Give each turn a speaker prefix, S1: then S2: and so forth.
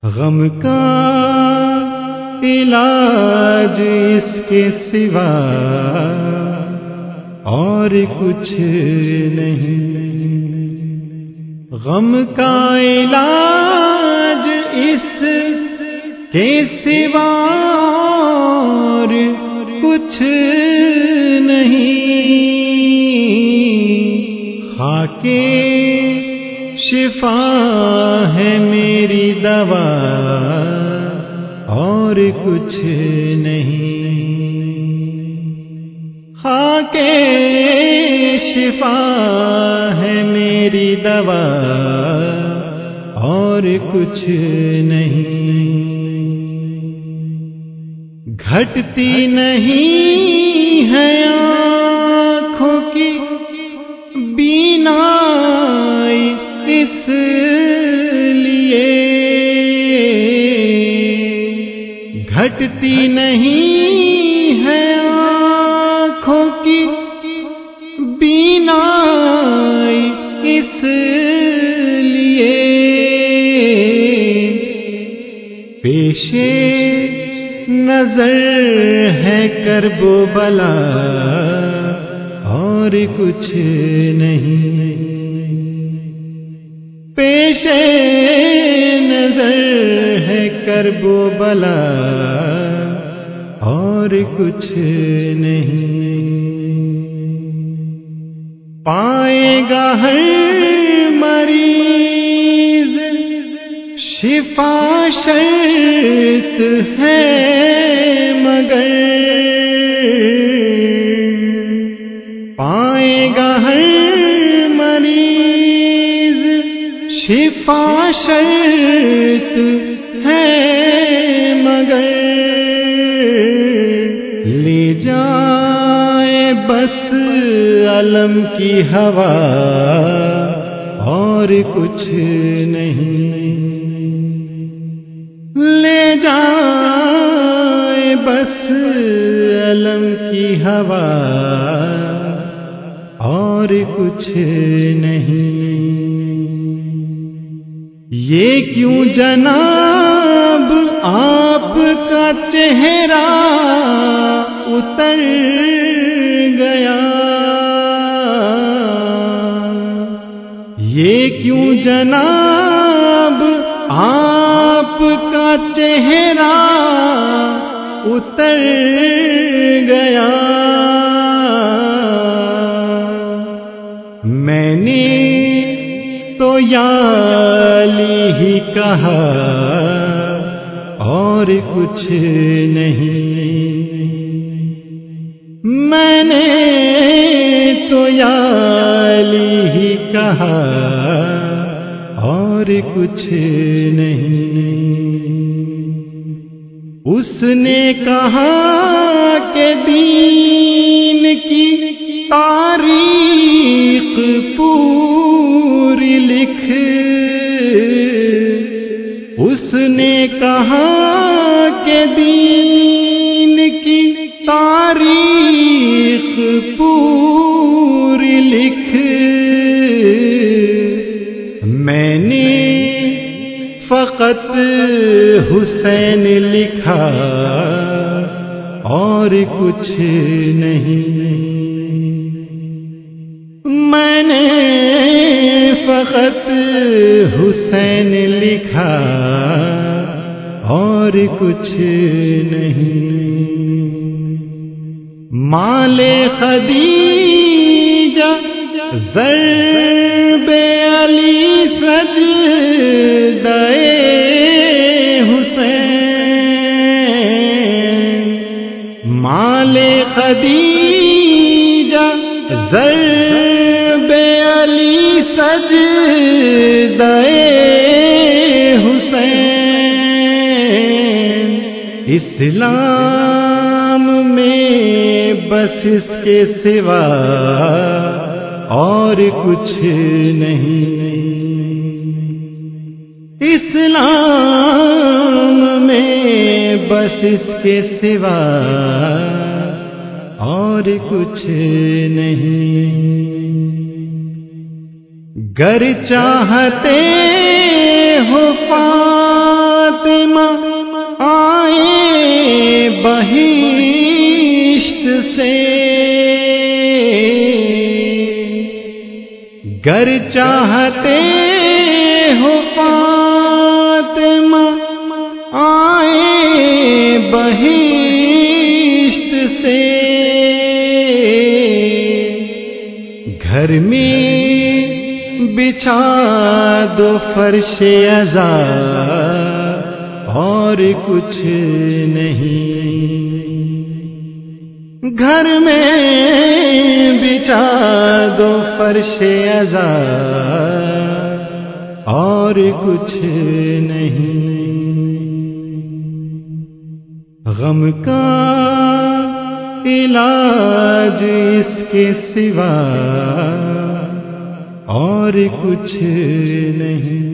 S1: غم کا علاج اس کے سوا اور کچھ نہیں، غم کا علاج اس کے سوا اور کچھ نہیں، خاکے شفا ہے میری دوا اور کچھ نہیں، خاکے شفا ہے میری دوا اور کچھ نہیں، گھٹتی نہیں ہے آنکھوں کی بینائی اس لیے، گھٹتی نہیں ہے آنکھوں کی بینائی اس لیے، پیشے نظر ہے کرب و بلا اور کچھ نہیں، پیش نظر ہے کرب و بلا اور کچھ نہیں، پائے گا ہر مریض شفا شرط ہے مگر، پائے گا ہر مریض شفا شرط ہے مگر، لے جائے بس علم کی ہوا اور کچھ نہیں، لے جائے بس علم کی ہوا اور کچھ نہیں، یہ کیوں جناب آپ کا چہرہ اتر گیا، یہ کیوں جناب آپ کا چہرہ اتر گیا، میں نے تو یا علی ہی کہا اور کچھ نہیں، میں نے تو یا علی ہی کہا اور کچھ نہیں، اس نے کہا کہ دین کی تاریخ پوری لکھ، اس نے کہا کہ دین کی تاریخ پوری لکھ، میں نے فقط حسین لکھا اور کچھ نہیں، میں نے فقط حسین لکھا اور کچھ نہیں، مال خدیجہ ضرب علی سجدہ حسین، مال خدیجہ ضرب علی سجدہ حسین، اسلام میں بس اس کے سوا اور کچھ نہیں، اسلام میں بس اس کے سوا اور کچھ نہیں، گر چاہتے ہو بہشت سے گر چاہتے ہو فاطمہ آئے بہشت سے، گھر میں بچھا دو فرش عزا اور کچھ نہیں، گھر میں بچھا دو فرش عزا اور کچھ نہیں، غم کا علاج اس کے سوا اور کچھ نہیں۔